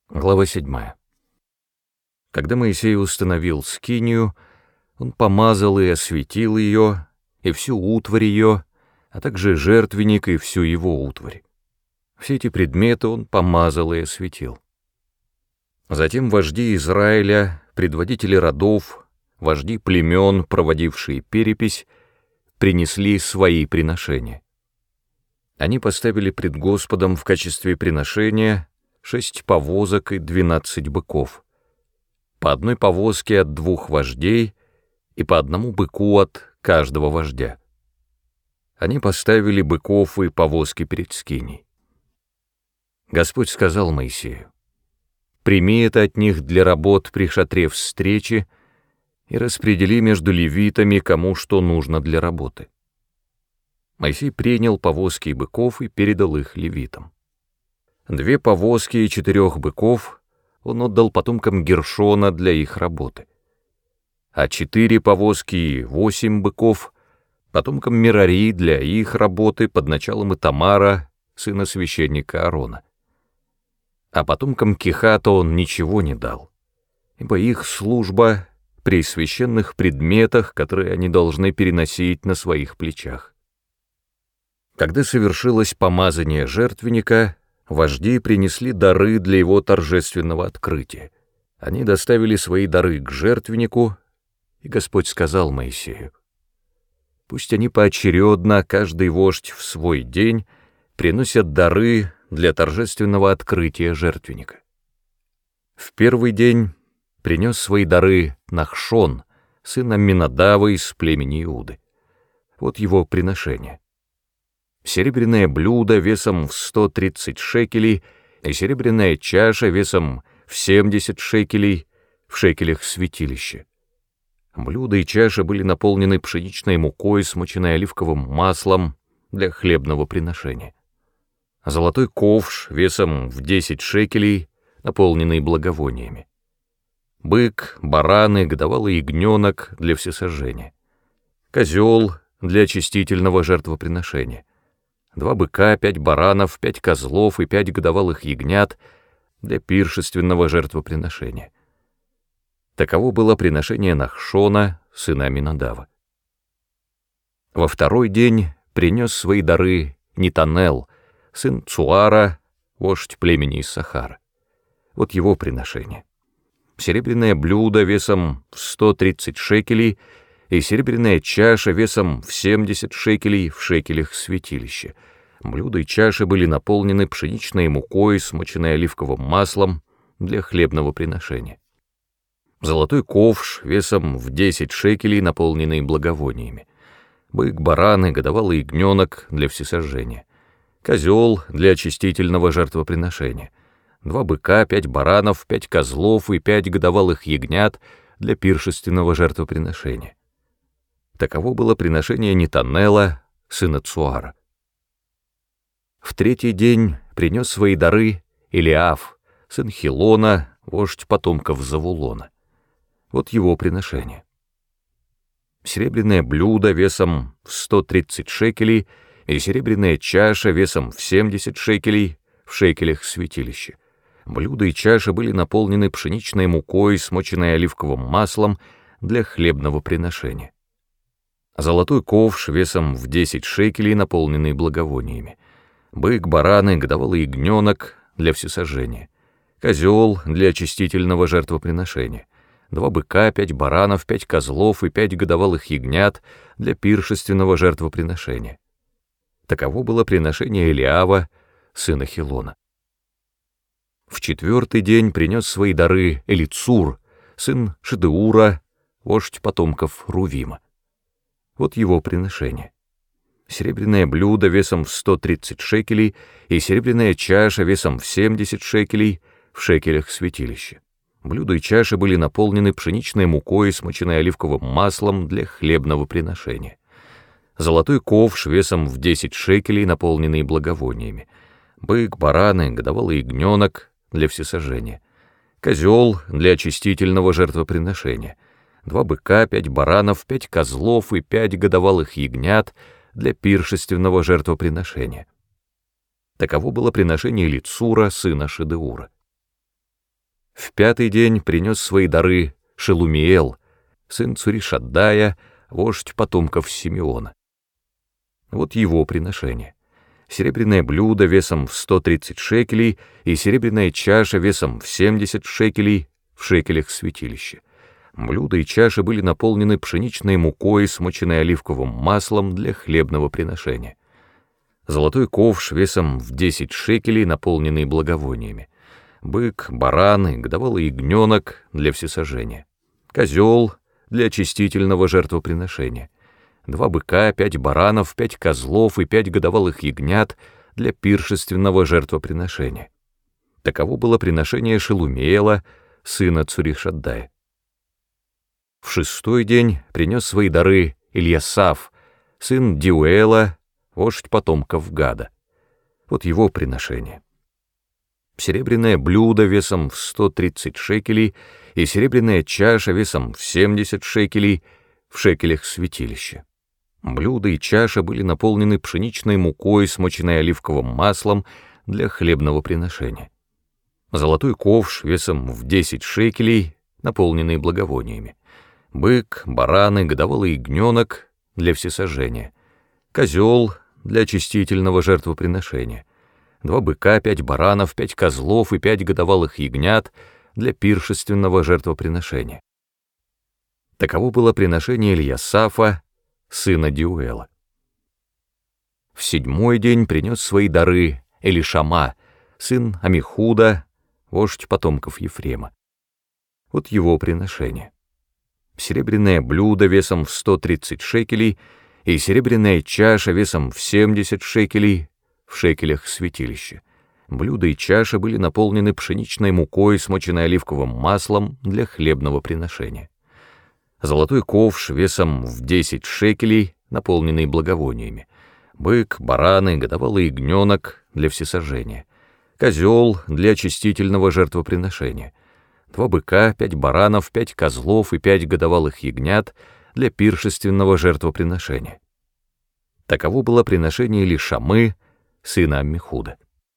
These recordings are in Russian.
Глава 7. Когда Моисей установил скинию, он помазал и осветил ее, и всю утварь ее, а также жертвенник и всю его утварь. Все эти предметы он помазал и осветил. Затем вожди Израиля, предводители родов, вожди племен, проводившие перепись, принесли свои приношения. Они поставили пред Господом в качестве приношения 6 повозок и 12 быков, по одной повозке от 2 вождей и по одному быку от каждого вождя. Они поставили быков и повозки перед скиней. Господь сказал Моисею: «Прими это от них для работ при шатре встречи и распредели между левитами, кому что нужно для работы». Моисей принял повозки и быков и передал их левитам. 2 повозки и 4 быков он отдал потомкам Гершона для их работы, а 4 повозки и 8 быков потомкам Мерари для их работы под началом Итамара, сына священника Аарона. А потомкам Кихата он ничего не дал, ибо их служба при священных предметах, которые они должны переносить на своих плечах. Когда совершилось помазание жертвенника, вожди принесли дары для его торжественного открытия. Они доставили свои дары к жертвеннику, и Господь сказал Моисею: «Пусть они поочередно, каждый вождь в свой день, приносят дары для торжественного открытия жертвенника». В первый день принес свои дары Нахшон, сын Амминадава из племени Иуды. Вот его приношение: серебряное блюдо весом в 130 шекелей и серебряная чаша весом в 70 шекелей в шекелях святилища. Блюда и чаша были наполнены пшеничной мукой, смоченной оливковым маслом для хлебного приношения. Золотой ковш весом в 10 шекелей, наполненный благовониями. Бык, бараны, годовалый ягненок для всесожжения. Козел для очистительного жертвоприношения. 2 быка, 5 баранов, 5 козлов и 5 годовалых ягнят для пиршественного жертвоприношения. Таково было приношение Нахшона, сына Аминадава. Во второй день принес свои дары Нетанел, сын Цуара, вождь племени Иссахара. Вот его приношение: серебряное блюдо весом в 130 шекелей и серебряная чаша весом в 70 шекелей в шекелях святилища. Блюда и чаши были наполнены пшеничной мукой, смоченной оливковым маслом для хлебного приношения. Золотой ковш весом в 10 шекелей, наполненный благовониями. Бык, бараны, годовалый ягненок для всесожжения. Козел для очистительного жертвоприношения. 2 быка, 5 баранов, 5 козлов и 5 годовалых ягнят для пиршественного жертвоприношения. Таково было приношение Нетанела, сына Цуара. В третий день принес свои дары Элиав, сын Хилона, вождь потомков Завулона. Вот его приношение: серебряное блюдо весом в 130 шекелей и серебряная чаша весом в 70 шекелей в шекелях святилища. Блюда и чаши были наполнены пшеничной мукой, смоченной оливковым маслом для хлебного приношения. Золотой ковш весом в 10 шекелей, наполненный благовониями. Бык, бараны, годовалый ягненок для всесожжения. Козел для очистительного жертвоприношения. 2 быка, 5 баранов, 5 козлов и 5 годовалых ягнят для пиршественного жертвоприношения. Таково было приношение Элиава, сына Хилона. В 4-й день принес свои дары Элицур, сын Шедеура, вождь потомков Рувима. Вот его приношение: серебряное блюдо весом в 130 шекелей и серебряная чаша весом в 70 шекелей в шекелях святилища. Блюда и чаши были наполнены пшеничной мукой, смоченной оливковым маслом для хлебного приношения. Золотой ковш весом в 10 шекелей, наполненный благовониями. Бык, бараны, годовалый ягненок для всесожжения. Козел для очистительного жертвоприношения. 2 быка, 5 баранов, 5 козлов и 5 годовалых ягнят для пиршественного жертвоприношения. Таково было приношение Элицура, сына Шедеура. В 5-й день принес свои дары Шелумиэл, сын Цуришаддая, вождь потомков Симеона. Вот его приношение: серебряное блюдо весом в 130 шекелей и серебряная чаша весом в 70 шекелей в шекелях святилища. Блюда и чаши были наполнены пшеничной мукой, смоченной оливковым маслом для хлебного приношения. Золотой ковш весом в 10 шекелей, наполненный благовониями. Бык, баран и годовалый ягненок для всесожжения. Козел для очистительного жертвоприношения. 2 быка, 5 баранов, 5 козлов и 5 годовалых ягнят для пиршественного жертвоприношения. Таково было приношение Шелумиэла, сына Цуришаддая. В 6-й день принес свои дары Ильясаф, сын Диуэла, вождь потомков Гада. Вот его приношение: серебряное блюдо весом в 130 шекелей и серебряная чаша весом в 70 шекелей в шекелях святилища. Блюда и чаша были наполнены пшеничной мукой, смоченной оливковым маслом для хлебного приношения. Золотой ковш весом в 10 шекелей, наполненный благовониями. Бык, баран и годовалый ягненок для всесожжения. Козел для очистительного жертвоприношения. 2 быка, 5 баранов, 5 козлов и 5 годовалых ягнят для пиршественного жертвоприношения. Таково было приношение Ильясафа, сына Диуэла. В 7-й день принес свои дары Элишама, сын Амихуда, вождь потомков Ефрема. Вот его приношение: серебряное блюдо весом в 130 шекелей и серебряная чаша весом в 70 шекелей в шекелях святилища. Блюда и чаша были наполнены пшеничной мукой, смоченной оливковым маслом для хлебного приношения. Золотой ковш весом в 10 шекелей, наполненный благовониями. Бык, баран и годовалый ягненок для всесожжения. Козел для очистительного жертвоприношения. 2 быка, 5 баранов, 5 козлов и 5 годовалых ягнят для пиршественного жертвоприношения. Таково было приношение Элишамы, сына Аммихуда.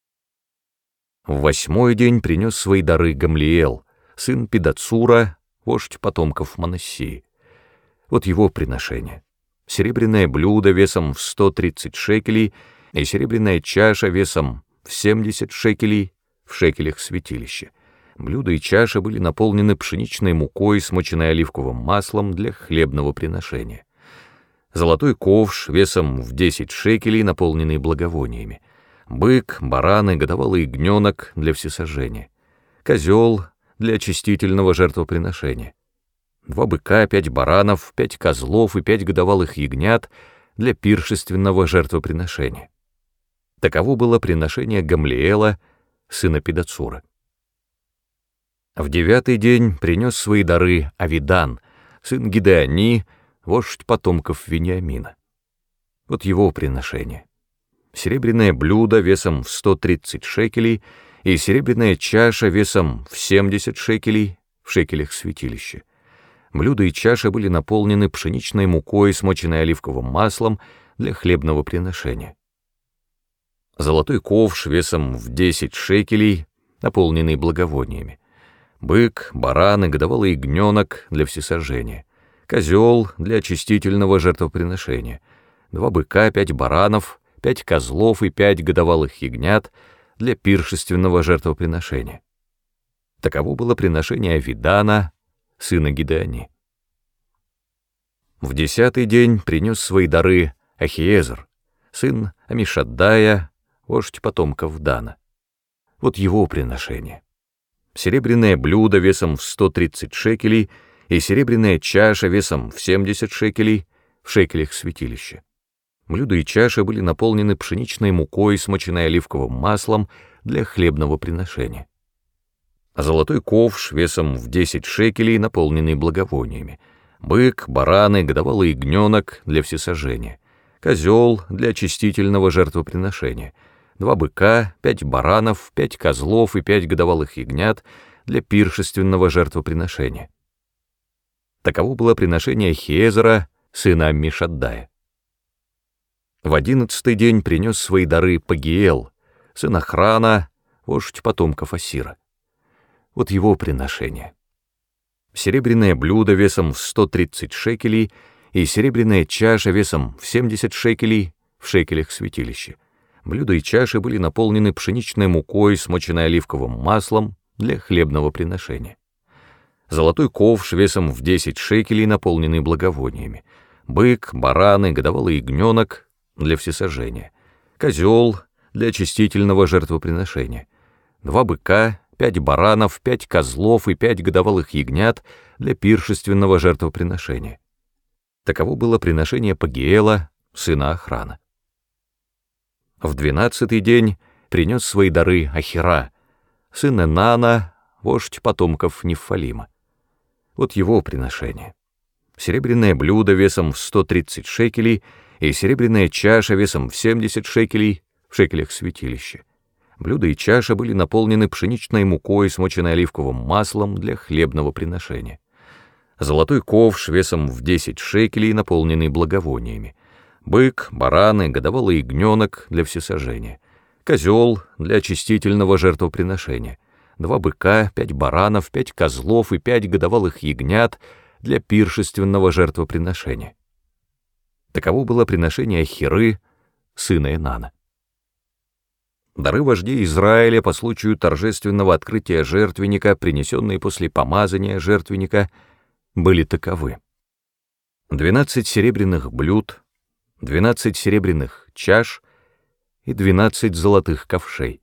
В 8-й день принес свои дары Гамлиэл, сын Педацура, вождь потомков Манассии. Вот его приношение: серебряное блюдо весом в 130 шекелей и серебряная чаша весом в 70 шекелей в шекелях святилища. Блюда и чаша были наполнены пшеничной мукой, смоченной оливковым маслом для хлебного приношения. Золотой ковш весом в 10 шекелей, наполненный благовониями. Бык, баран и годовалый ягненок для всесожжения. Козел для очистительного жертвоприношения. 2 быка, 5 баранов, 5 козлов и 5 годовалых ягнят для пиршественного жертвоприношения. Таково было приношение Гамлиэла, сына Педацура. В 9-й день принес свои дары Авидан, сын Гидеони, вождь потомков Вениамина. Вот его приношение: серебряное блюдо весом в 130 шекелей и серебряная чаша весом в 70 шекелей в шекелях святилища. Блюда и чаша были наполнены пшеничной мукой, смоченной оливковым маслом для хлебного приношения. Золотой ковш весом в 10 шекелей, наполненный благовониями. Бык, баран и годовалый ягненок для всесожжения. Козел для очистительного жертвоприношения. 2 быка, 5 баранов, 5 козлов и 5 годовалых ягнят для пиршественного жертвоприношения. Таково было приношение Авидана, сына Гидеони. В 10-й день принес свои дары Ахиезер, сын Амишаддая, вождь потомков Дана. Вот его приношение: серебряное блюдо весом в 130 шекелей и серебряная чаша весом в 70 шекелей в шекелях святилища. Блюда и чаша были наполнены пшеничной мукой, смоченной оливковым маслом для хлебного приношения. Золотой ковш весом в 10 шекелей, наполненный благовониями. Бык, баран и годовалый ягненок для всесожжения. Козел для очистительного жертвоприношения. 2 быка, 5 баранов, 5 козлов и 5 годовалых ягнят для пиршественного жертвоприношения. Таково было приношение Ахиезера, сына Аммишаддая. В 11-й день принес свои дары Пагиэл, сын Охрана, вождь потомков Асира. Вот его приношение. Серебряное блюдо весом в 130 шекелей и серебряная чаша весом в 70 шекелей в шекелях святилища. Блюда и чаши были наполнены пшеничной мукой, смоченной оливковым маслом для хлебного приношения. Золотой ковш весом в 10 шекелей, наполненный благовониями. Бык, бараны, годовалый ягненок для всесожжения. Козел для очистительного жертвоприношения. 2 быка, 5 баранов, 5 козлов и 5 годовалых ягнят для пиршественного жертвоприношения. Таково было приношение Пагиэла, сына Охрана. В 12-й день принес свои дары Ахира, сын Энана, вождь потомков Нефалима. Вот его приношение. Серебряное блюдо весом в 130 шекелей и серебряная чаша весом в 70 шекелей в шекелях святилища. Блюда и чаша были наполнены пшеничной мукой, смоченной оливковым маслом для хлебного приношения. Золотой ковш весом в 10 шекелей, наполненный благовониями. Бык, бараны, годовалый ягненок для всесожжения. Козел для очистительного жертвоприношения. 2 быка, 5 баранов, 5 козлов и 5 годовалых ягнят для пиршественного жертвоприношения. Таково было приношение Ахиры, сына Энана. Дары вождей Израиля по случаю торжественного открытия жертвенника, принесенные после помазания жертвенника, были таковы: 12 серебряных блюд, 12 серебряных чаш и 12 золотых ковшей.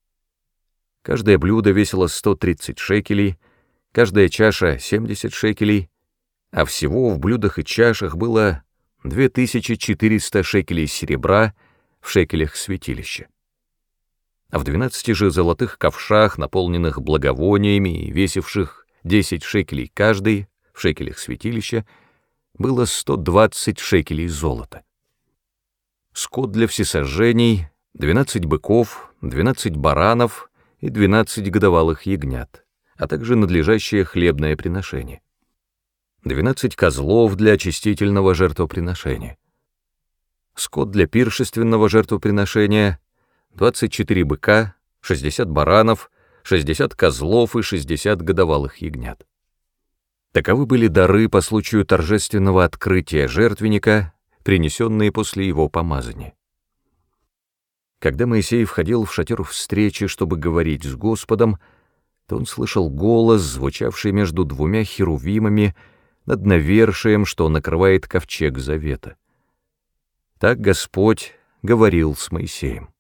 Каждое блюдо весило 130 шекелей, каждая чаша 70 шекелей, а всего в блюдах и чашах было 2400 шекелей серебра в шекелях святилища. А в 12 же золотых ковшах, наполненных благовониями и весивших 10 шекелей каждый в шекелях святилища, было 120 шекелей золота. Скот для всесожжений, 12 быков, 12 баранов и 12 годовалых ягнят, а также надлежащее хлебное приношение. 12 козлов для очистительного жертвоприношения. Скот для пиршественного жертвоприношения, 24 быка, 60 баранов, 60 козлов и 60 годовалых ягнят. Таковы были дары по случаю торжественного открытия жертвенника, принесенные после его помазания. Когда Моисей входил в шатер встречи, чтобы говорить с Господом, то он слышал голос, звучавший между 2 херувимами над навершием, что накрывает ковчег завета. Так Господь говорил с Моисеем.